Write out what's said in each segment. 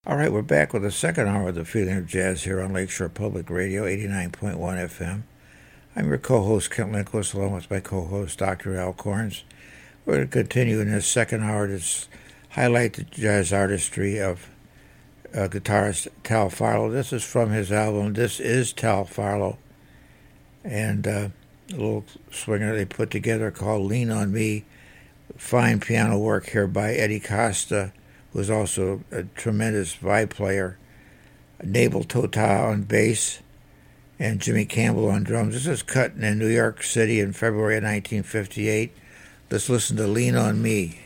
All right, we're back with the second hour of the Feeling of Jazz here on Lakeshore Public Radio, 89.1 FM. I'm your co-host, Kent Lindquist, along with my co-host, Dr. Al Corns. We're going to continue in this second hour to highlight the jazz artistry of guitarist Tal Farlow. This is from his album, This Is Tal Farlow, and a little swinger they put together called Lean on Me. Fine piano work here by Eddie Costa, who is also a tremendous vibe player. Nabel Tota on bass, and Jimmy Campbell on drums. This is cut in New York City in February of 1958. Let's listen to Lean on Me.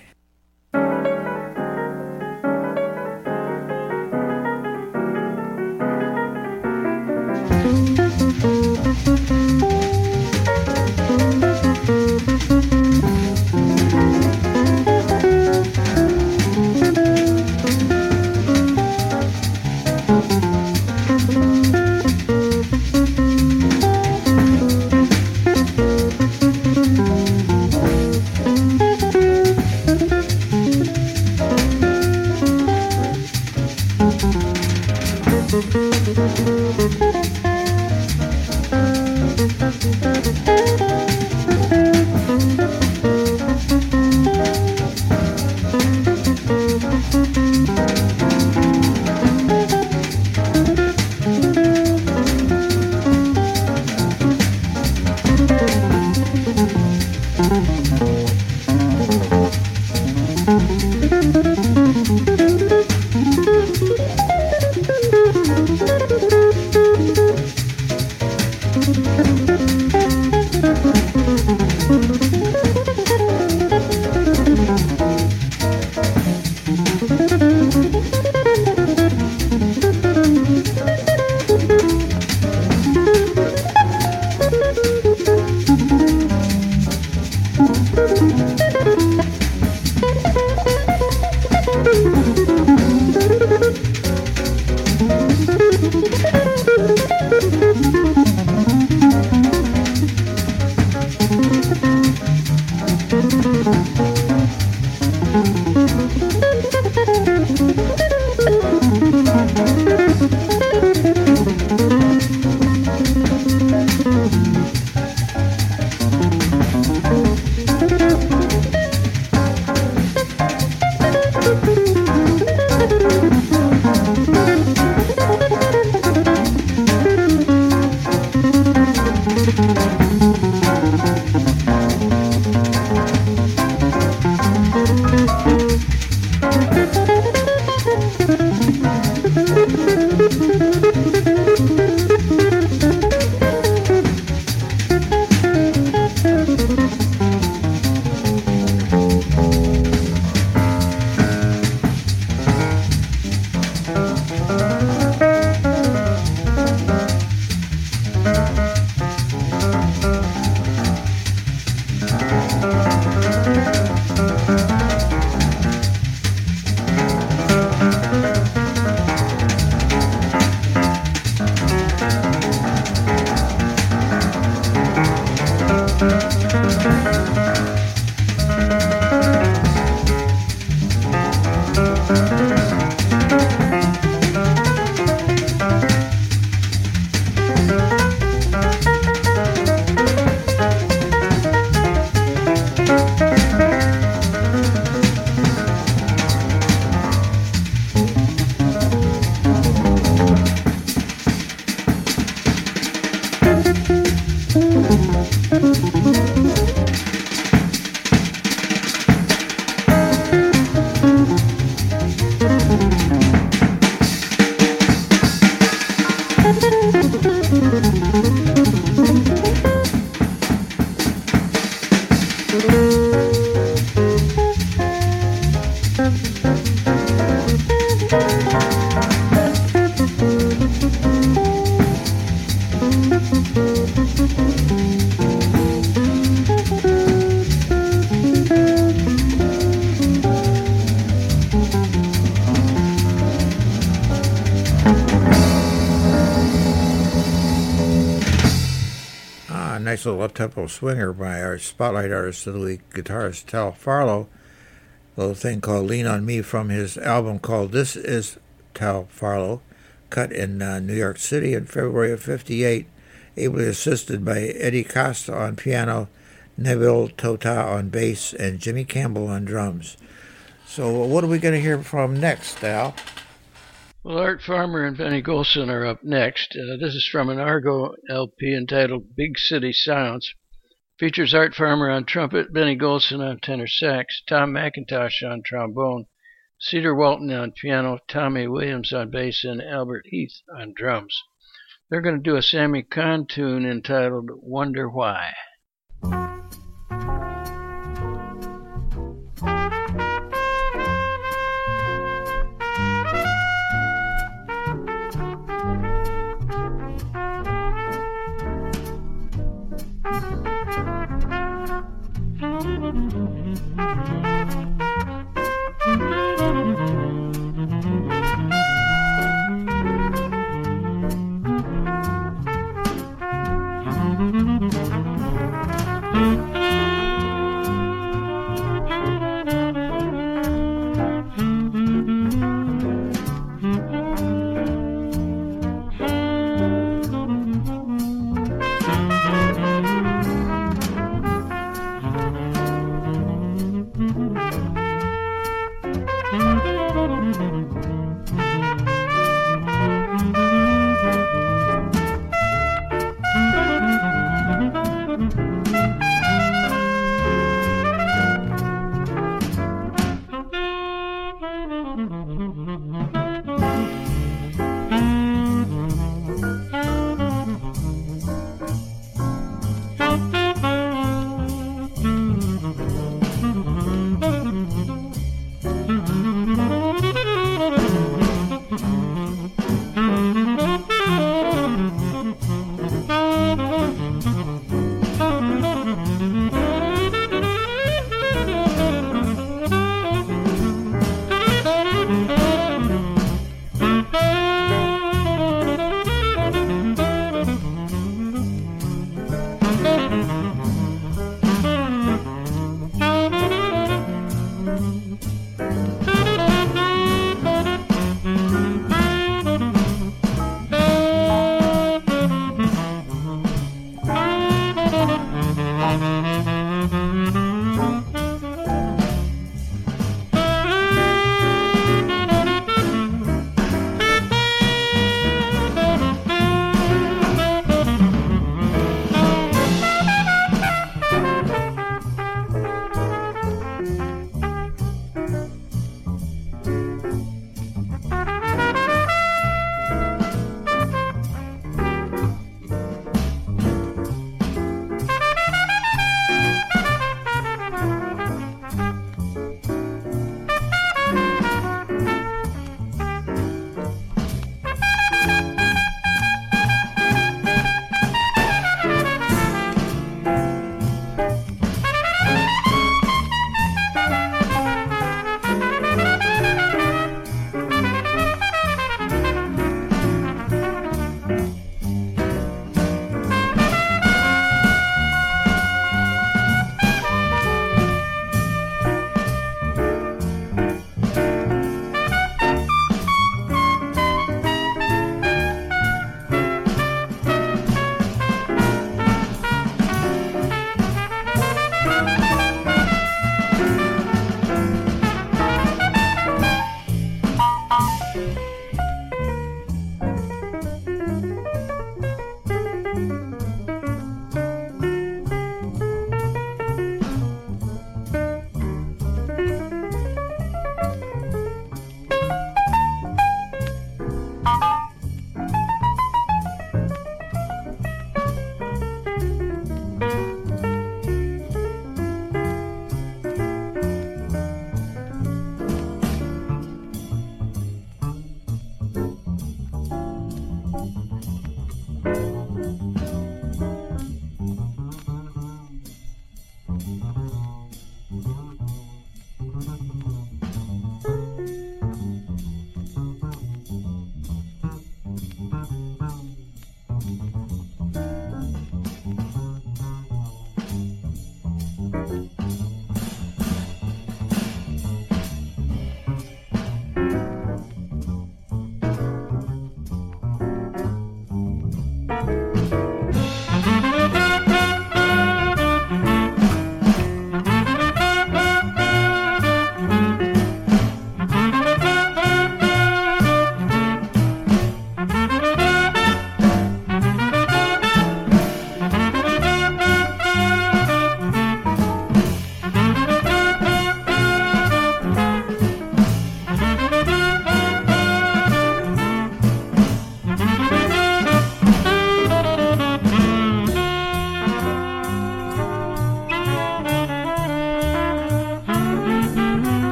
Nice little up-tempo swinger by our spotlight artist of the week, guitarist Tal Farlow. A little thing called Lean on Me from his album called This Is Tal Farlow, cut in New York City in February of '58, ably assisted by Eddie Costa on piano, Neville Tota on bass, and Jimmy Campbell on drums. So what are we going to hear from next, Al? Well, Art Farmer and Benny Golson are up next. This is from an Argo LP entitled Big City Sounds. Features Art Farmer on trumpet, Benny Golson on tenor sax, Tom McIntosh on trombone, Cedar Walton on piano, Tommy Williams on bass, and Albert Heath on drums. They're going to do a Sammy Kahn tune entitled Wonder Why.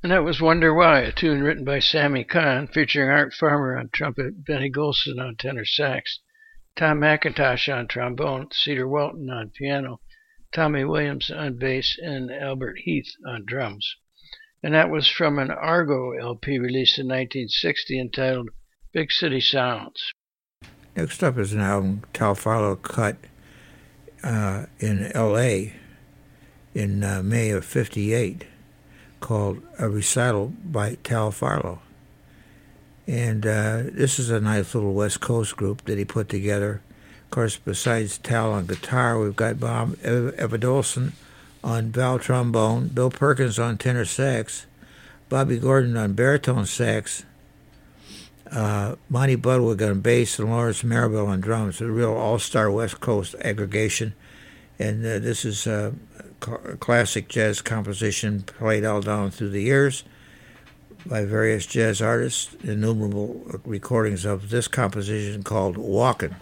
And that was Wonder Why, a tune written by Sammy Kahn, featuring Art Farmer on trumpet, Benny Golson on tenor sax, Tom McIntosh on trombone, Cedar Walton on piano, Tommy Williams on bass, and Albert Heath on drums. And that was from an Argo LP released in 1960 entitled Big City Sounds. Next up is an album Tal Farlow cut in L.A. in May of '58 called A Recital by Tal Farlow. And this is a nice little West Coast group that he put together. Of course, besides Tal on guitar, we've got Bob Evanolson on valve trombone, Bill Perkins on tenor sax, Bobby Gordon on baritone sax, Monty Budwig on bass, and Lawrence Marabelle on drums. A real all-star West Coast aggregation. And this is a classic jazz composition played all down through the years by various jazz artists, innumerable recordings of this composition called Walkin'.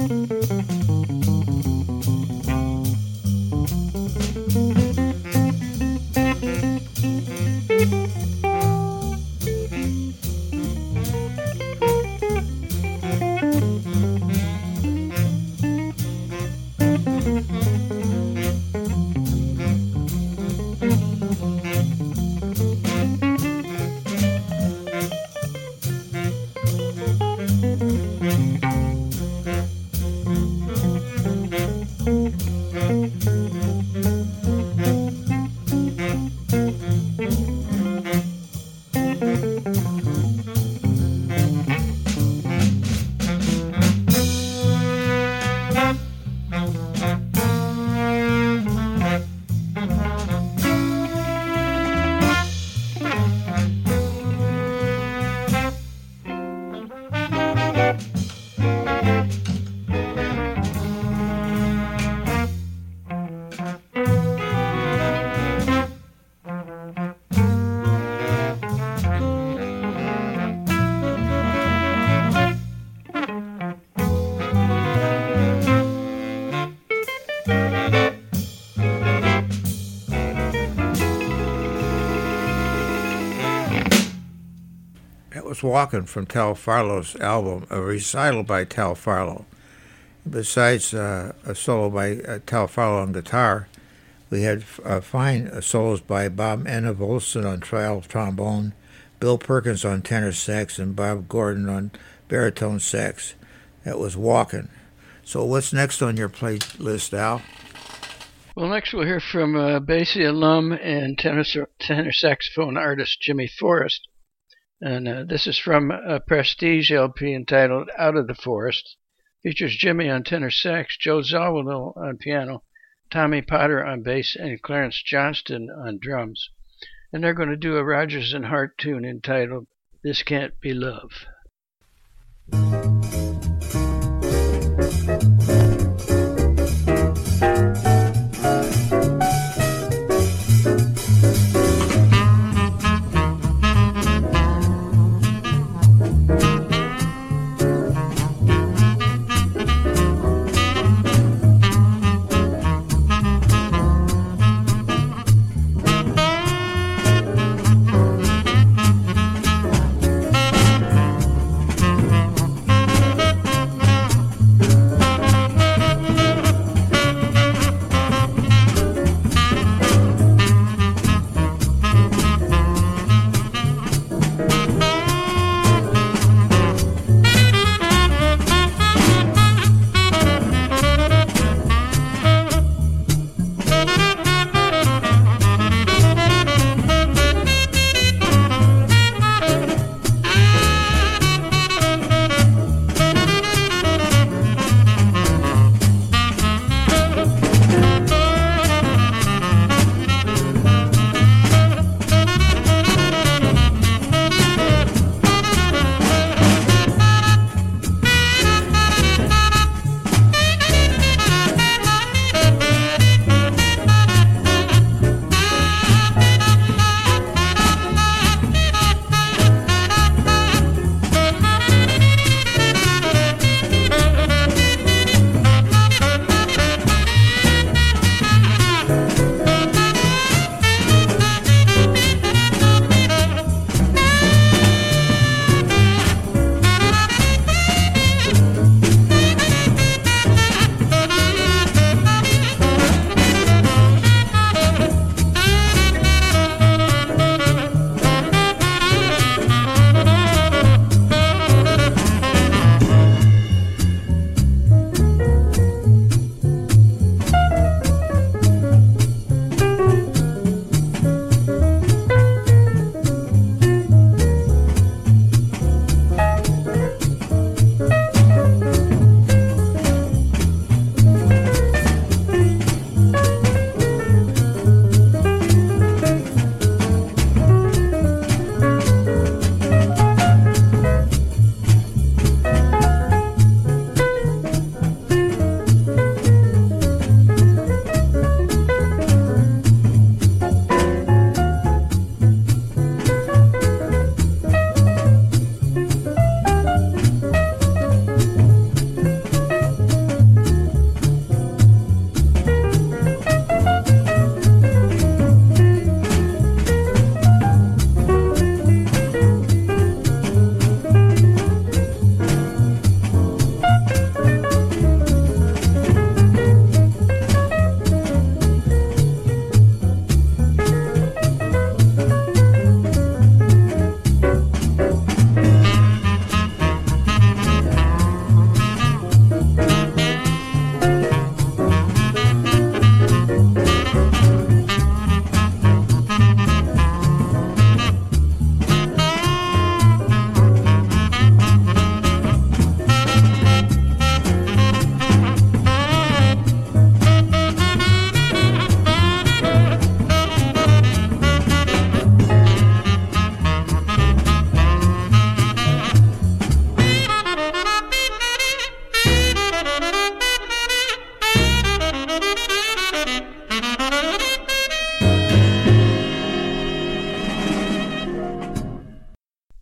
Walking from Tal Farlow's album, a recital by Tal Farlow. Besides a solo by Tal Farlow on guitar, we had fine solos by Bob Enevolson on trial trombone, Bill Perkins on tenor sax, and Bob Gordon on baritone sax. That was Walking. So what's next on your playlist, Al? Well, next we'll hear from Basie alum and tenor saxophone artist Jimmy Forrest. And this is from a Prestige LP entitled Out of the Forest. Features Jimmy on tenor sax, Joe Zawinul on piano, Tommy Potter on bass, and Clarence Johnston on drums. And they're going to do a Rodgers and Hart tune entitled This Can't Be Love.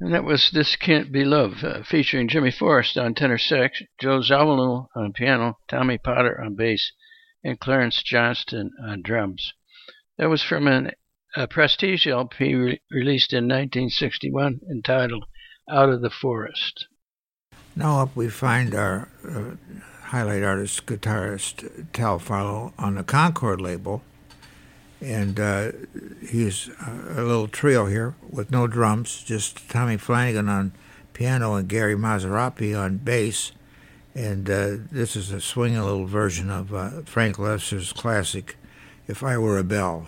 And that was This Can't Be Love, featuring Jimmy Forrest on tenor sax, Joe Zawinul on piano, Tommy Potter on bass, and Clarence Johnston on drums. That was from a Prestige LP released in 1961 entitled Out of the Forest. Now up we find our highlight artist, guitarist Tal Farlow on the Concord label. And he's a little trio here with no drums, just Tommy Flanagan on piano and Gary Mazzarapi on bass. And this is a swinging little version of Frank Loesser's classic, If I Were a Bell.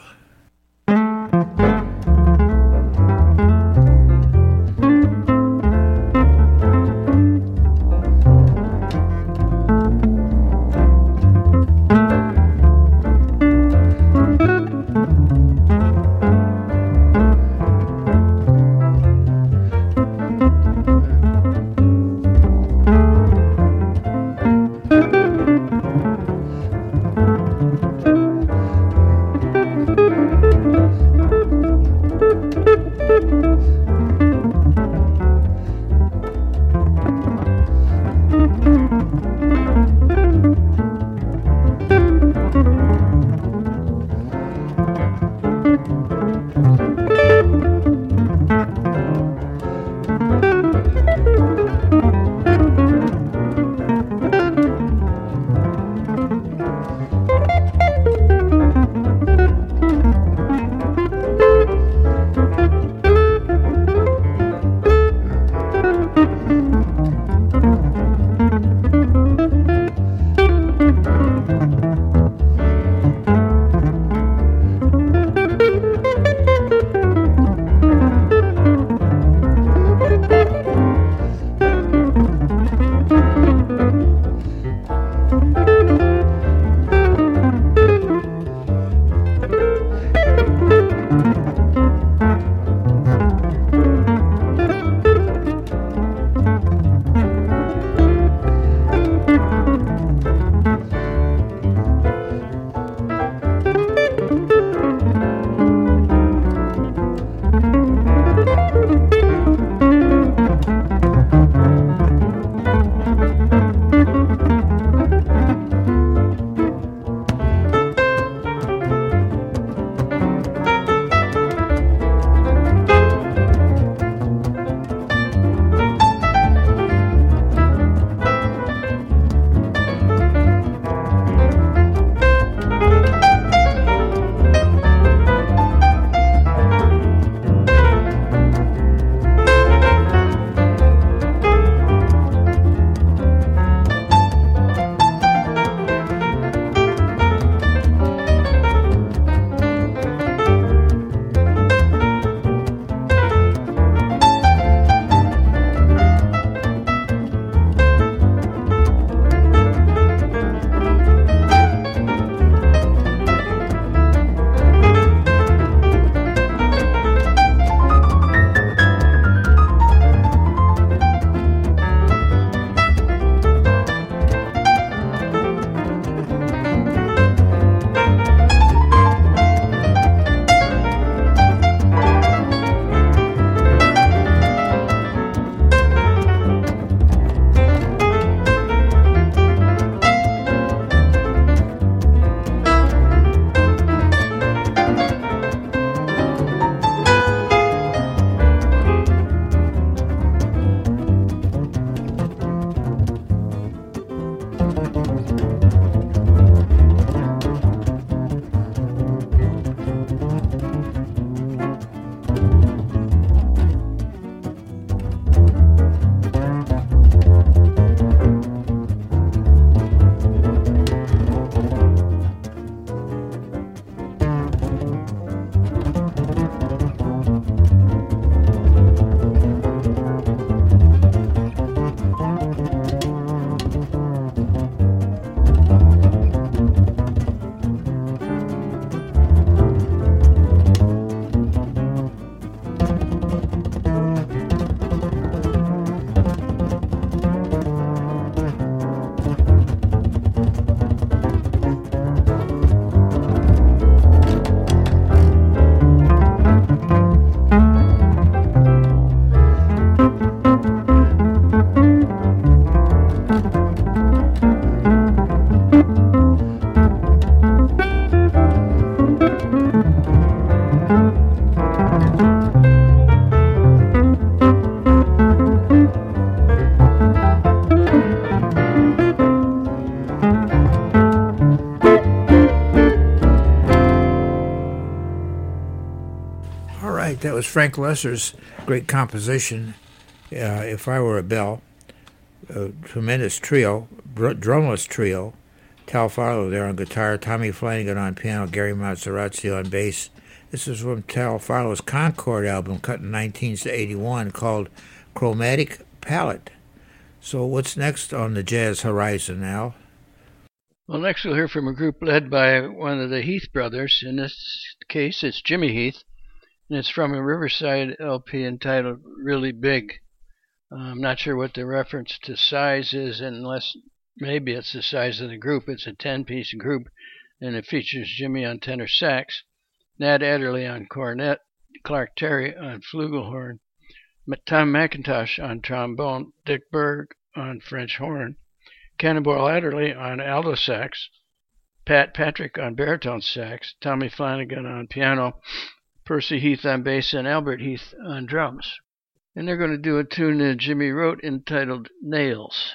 That was Frank Loesser's great composition, If I Were a Bell. A tremendous trio, drumless trio. Tal Farlow there on guitar, Tommy Flanagan on piano, Gary Mazzarazzi on bass. This is from Tal Farlow's Concord album, cut in 1981, called Chromatic Palette. So what's next on the jazz horizon, Al? Well, next we'll hear from a group led by one of the Heath brothers. In this case, it's Jimmy Heath, and it's from a Riverside LP entitled Really Big. I'm not sure what the reference to size is, unless maybe it's the size of the group. It's a 10-piece group, and it features Jimmy on tenor sax, Nat Adderley on cornet, Clark Terry on flugelhorn, Tom McIntosh on trombone, Dick Berg on French horn, Cannonball Adderley on alto sax, Pat Patrick on baritone sax, Tommy Flanagan on piano, Percy Heath on bass, and Albert Heath on drums. And they're going to do a tune that Jimmy wrote entitled Nails.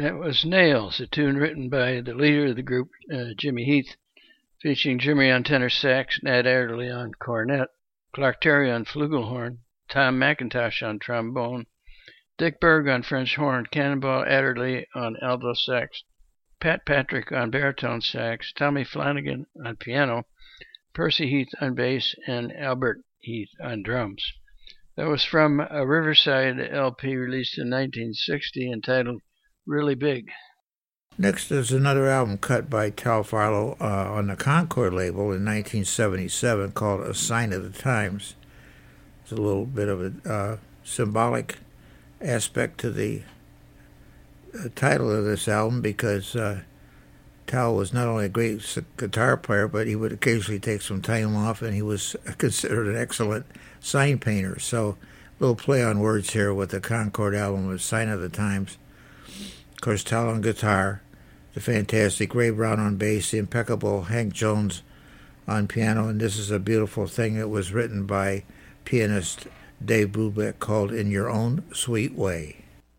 That was Nails, a tune written by the leader of the group, Jimmy Heath, featuring Jimmy on tenor sax, Nat Adderley on cornet, Clark Terry on flugelhorn, Tom McIntosh on trombone, Dick Berg on French horn, Cannonball Adderley on alto sax, Pat Patrick on baritone sax, Tommy Flanagan on piano, Percy Heath on bass, and Albert Heath on drums. That was from a Riverside LP released in 1960 entitled Really Big. Next is another album cut by Tal Farlow on the Concord label in 1977 called A Sign of the Times. It's a little bit of a symbolic aspect to the title of this album because Tal was not only a great guitar player, but he would occasionally take some time off, and he was considered an excellent sign painter. So a little play on words here with the Concord album, A Sign of the Times. Of course, Tal on guitar, the fantastic Ray Brown on bass, the impeccable Hank Jones on piano, and this is a beautiful thing that was written by pianist Dave Brubeck called In Your Own Sweet Way.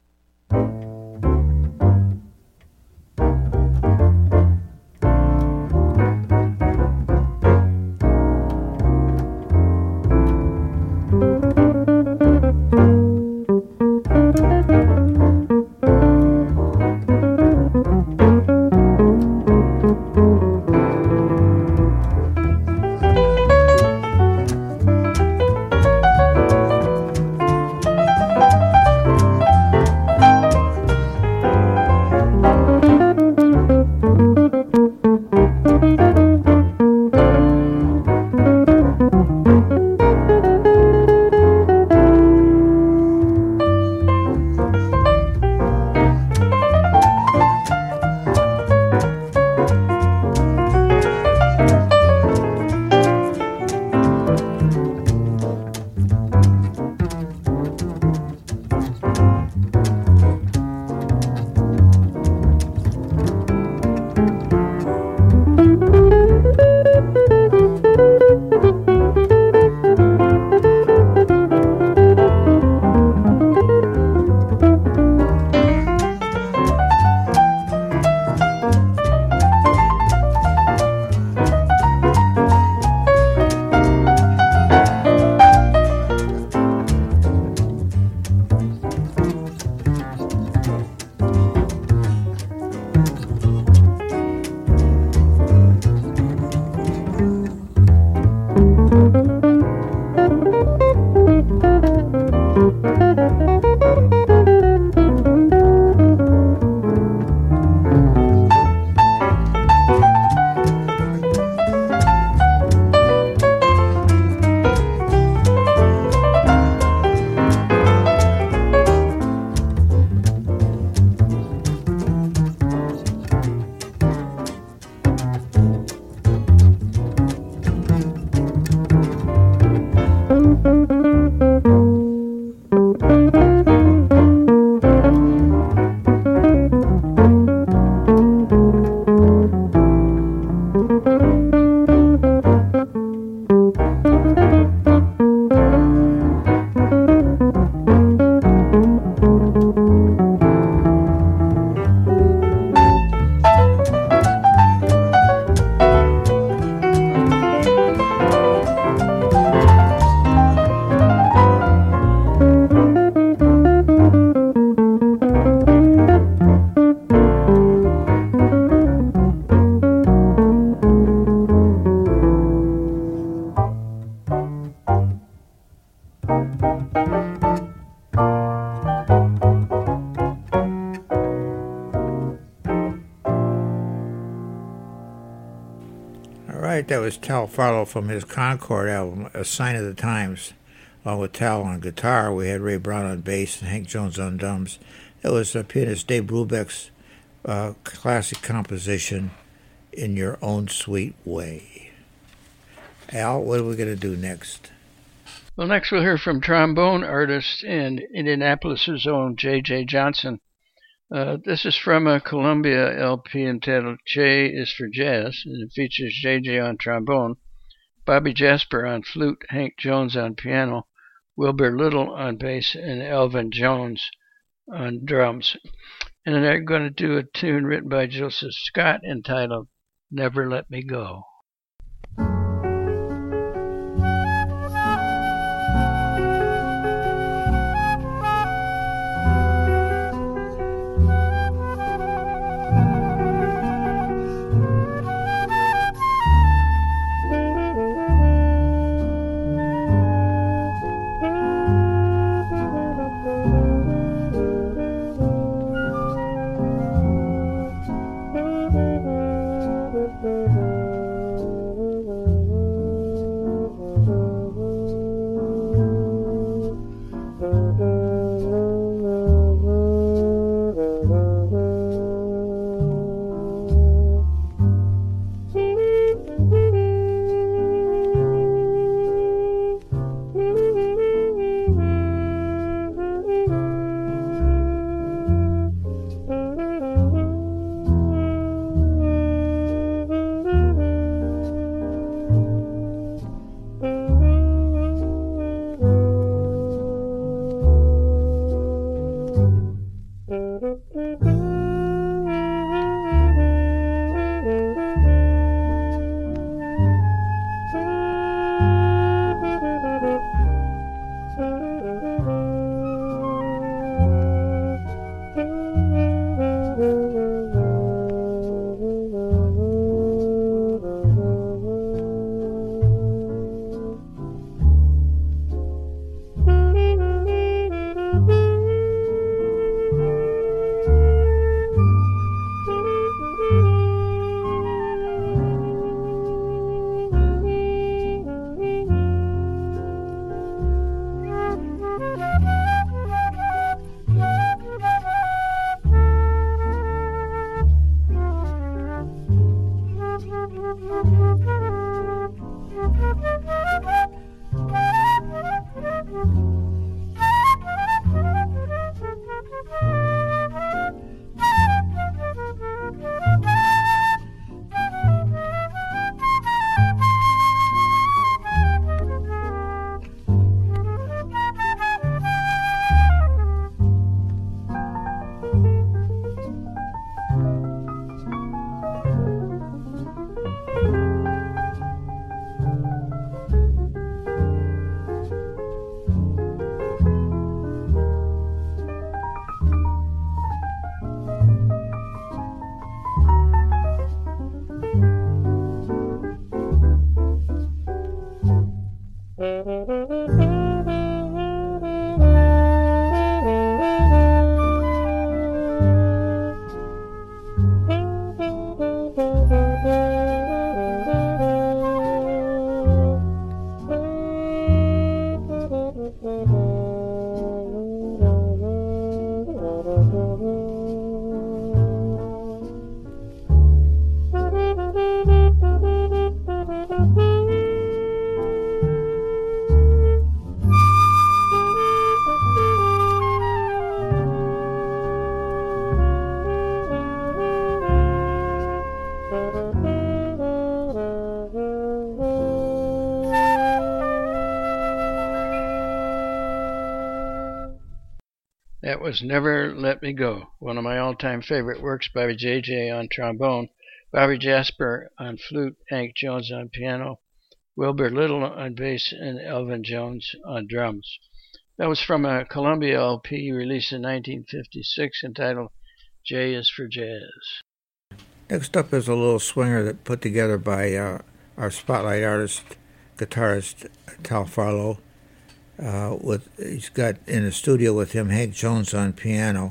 That was Tal Farlow from his Concord album, A Sign of the Times. Along with Tal on guitar, we had Ray Brown on bass and Hank Jones on drums. That was pianist Dave Brubeck's classic composition, In Your Own Sweet Way. Al, what are we going to do next? Well, next we'll hear from trombone artist and Indianapolis' own J.J. Johnson. This is from a Columbia LP entitled J is for Jazz, and it features J.J. on trombone, Bobby Jasper on flute, Hank Jones on piano, Wilbur Little on bass, and Elvin Jones on drums. And then I'm going to do a tune written by Joseph Scott entitled Never Let Me Go. That was Never Let Me Go, one of my all-time favorite works by J.J. on trombone, Bobby Jasper on flute, Hank Jones on piano, Wilbur Little on bass, and Elvin Jones on drums. That was from a Columbia LP released in 1956 entitled J is for Jazz. Next up is a little swinger that put together by our spotlight artist, guitarist Tal Farlow. He's got in the studio with him Hank Jones on piano,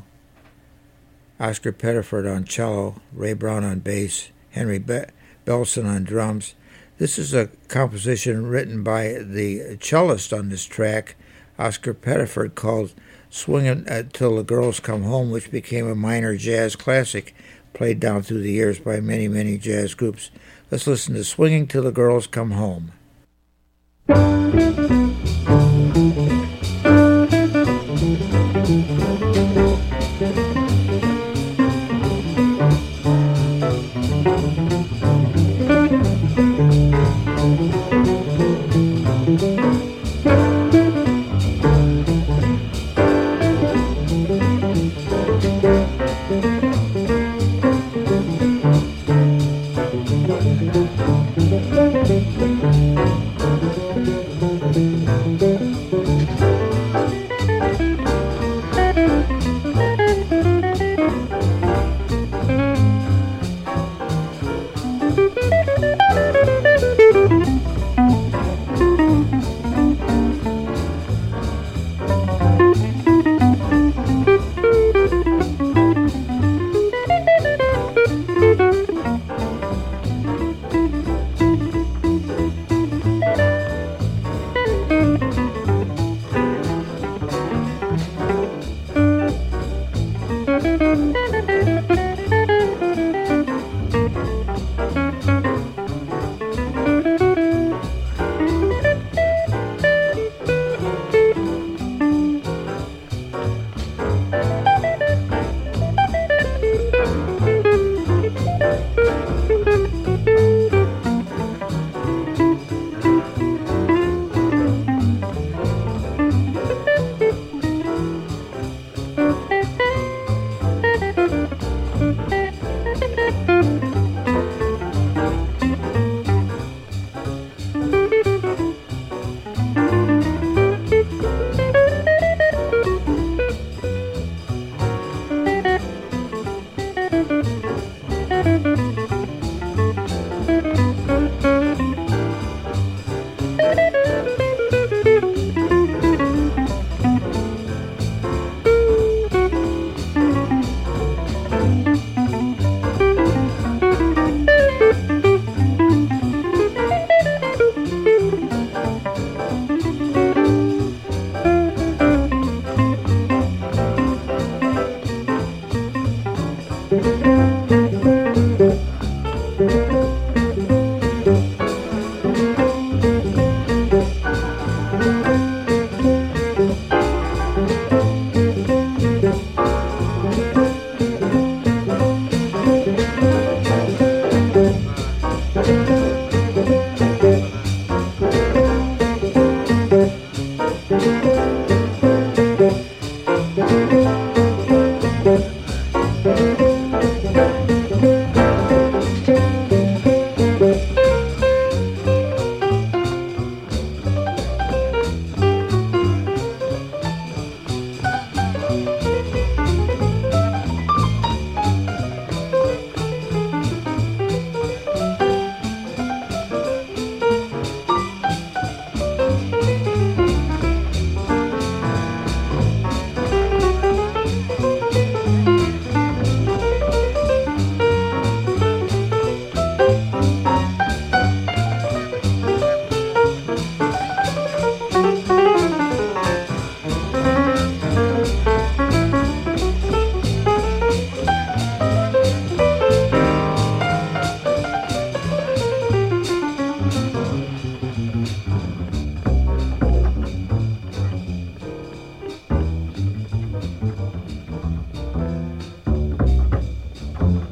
Oscar Pettiford on cello, Ray Brown on bass, Henry Belson on drums. This is a composition written by the cellist on this track, Oscar Pettiford, called Swingin' Till the Girls Come Home, which became a minor jazz classic played down through the years by many, many jazz groups. Let's listen to Swinging Till the Girls Come Home.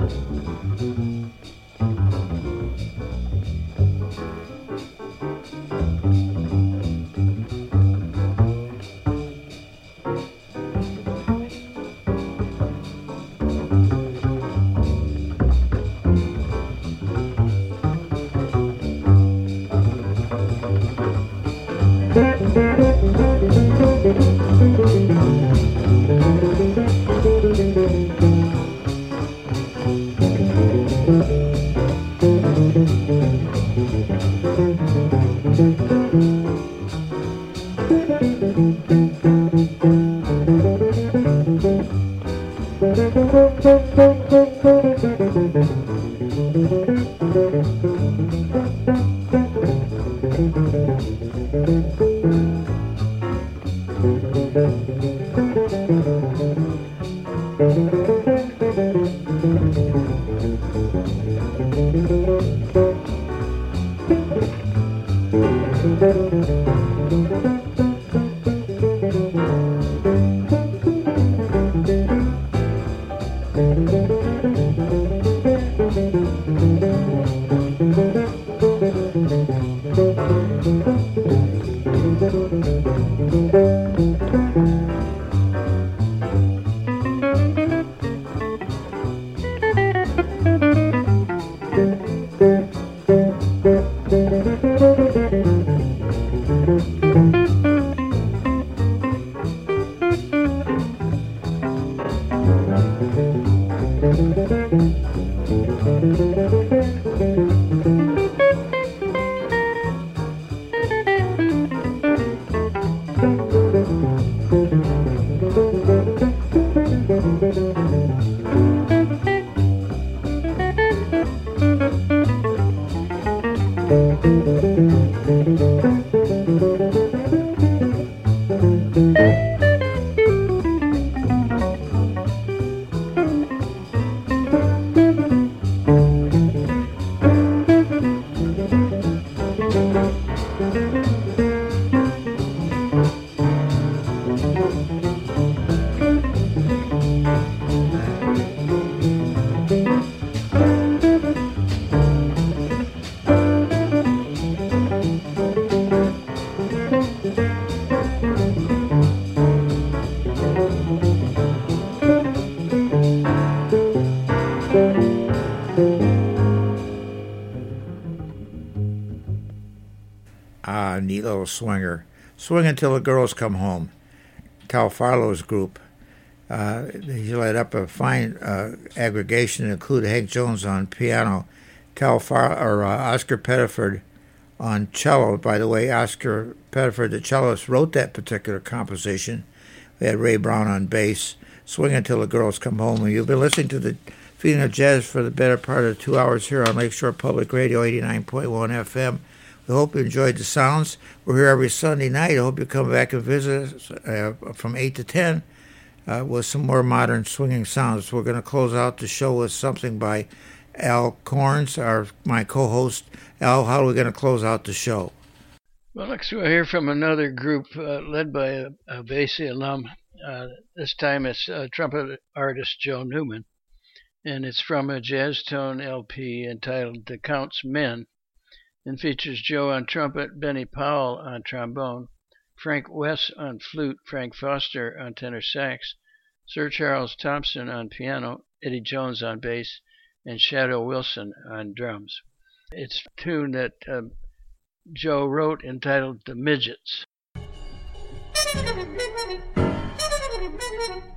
Neat little swinger. Swing Until the Girls Come Home. Tal Farlow's group. He led up a fine aggregation that included Hank Jones on piano, Oscar Pettiford on cello. By the way, Oscar Pettiford, the cellist, wrote that particular composition. We had Ray Brown on bass. Swing Until the Girls Come Home. And you'll be listening to the Feeling of Jazz for the better part of 2 hours here on Lakeshore Public Radio 89.1 FM. We hope you enjoyed the sounds. We're here every Sunday night. I hope you come back and visit us from 8 to 10 with some more modern swinging sounds. We're going to close out the show with something by Al Corns, my co-host. Al, how are we going to close out the show? Well, next we'll hear from another group led by a Basie alum. This time it's trumpet artist Joe Newman, and it's from a Jazz Tone LP entitled The Count's Men, and features Joe on trumpet, Benny Powell on trombone, Frank Wess on flute, Frank Foster on tenor sax, Sir Charles Thompson on piano, Eddie Jones on bass, and Shadow Wilson on drums. It's a tune that Joe wrote entitled The Midgets.